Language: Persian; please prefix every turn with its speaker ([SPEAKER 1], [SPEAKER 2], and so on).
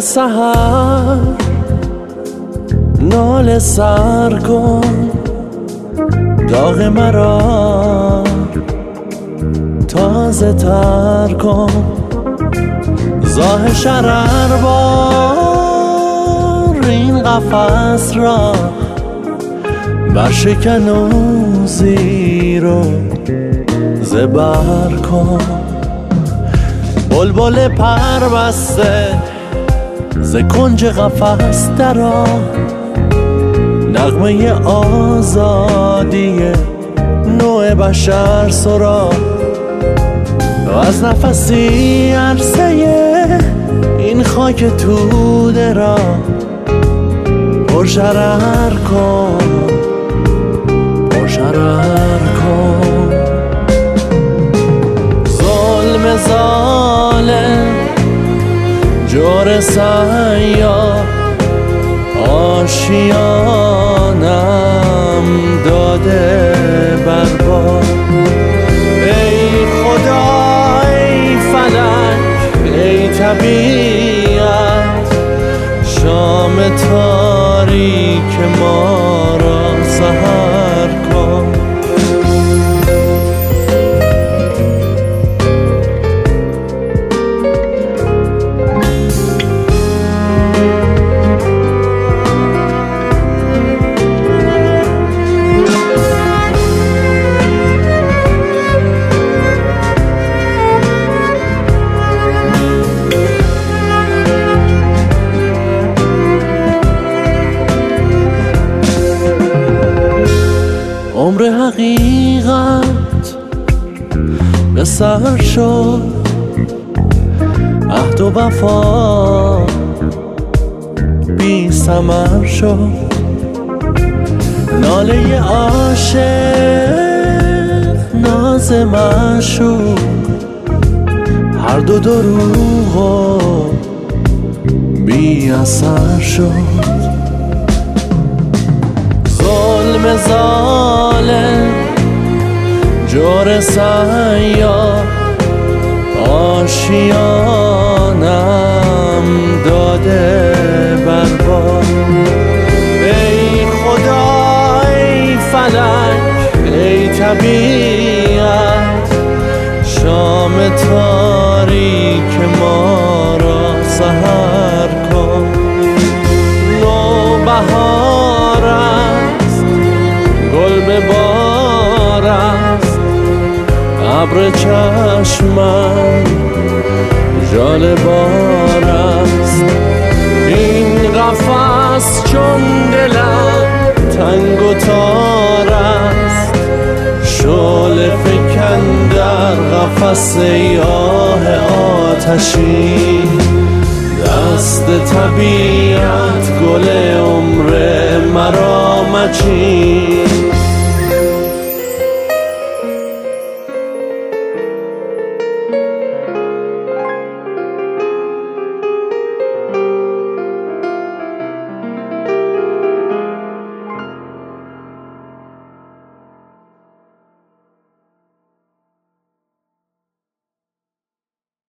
[SPEAKER 1] سحر ناله سر کن، داغ مرا تازه تر کن، زاه شرر بار این قفس را برشکن و زیر و زبر کن. بلبل پر بسته ز کنج قفس درآ، نغمه آزادی نوع بشر سرا، و از نفسی عرصه این خاک توده را پرشرر کن، پرشرر کن. ظلم ظالم جور سیاه آشیانم داده برباد. ای خدا ای فلک ای طبیعت، شام تاریک ما را سحر کن. عمر حقیقت به سر شد، عهد و وفا بی ثمر شد، ناله عاشق ناز معشوق هر دو دروغ و بی اثر شد. ظلم ظالم جور سیاه آشیانم داده برباد. ای خدا ای فلک ای طبیعت، شام تاریک ما را سحر کن. نوبهار است گل به بار است، ابر چشمم ژاله بار است. این قفس چون دلم تنگ و تار است، شعله فکن در قفس آه آتشی. دست طبیعت گل عمر مرا مچین،